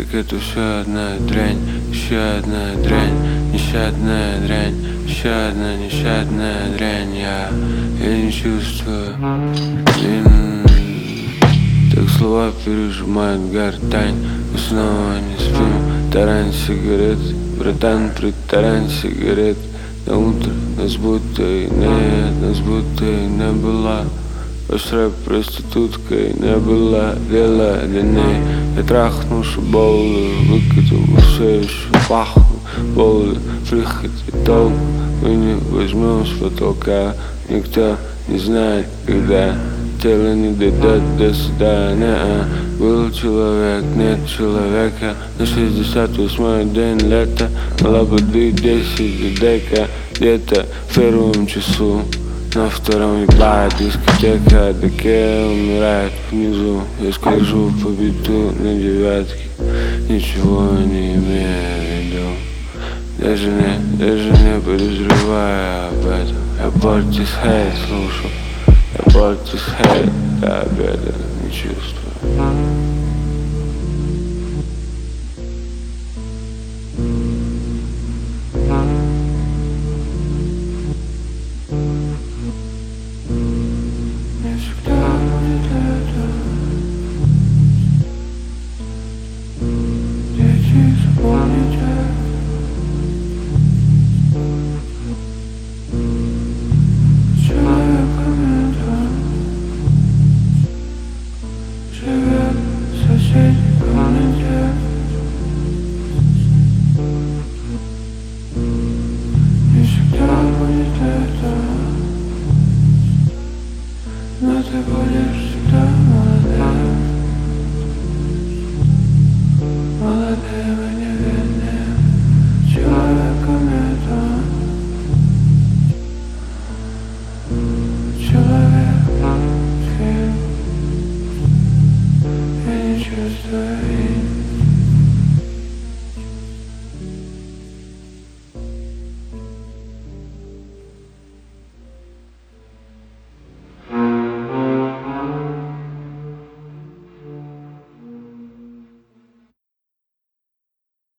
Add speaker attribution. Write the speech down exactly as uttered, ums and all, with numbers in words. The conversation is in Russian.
Speaker 1: как это все одна дрянь, еще одна дрянь, нещадная дрянь, еще одна нещадная дрянь. Я, я не чувствую, блин. Так слова пережимают гортань. Мы снова не спим. Тарань сигарет, братан, при тарань сигарет. На утро нас будто и нет, нас будто и не было. Ваш рэп проституткой не была, дело длинней. Я трахнул шиболу, выкатил, все еще пахну болью, прихоть и толк. Мы не возьмем с потолка, никто не знает, когда тело не дойдет до свидания. Был человек, нет человека. На шестьдесят восьмой день лета, лободы десять дека. Где-то в первом часу, на втором ебает дискотека. Деке умирает внизу. Я скольжу по биту на девятке, ничего не имея в виду. Даже не, даже не подозревая об этом. Я Portishead слушал, я Portishead, я об этом не чувствую.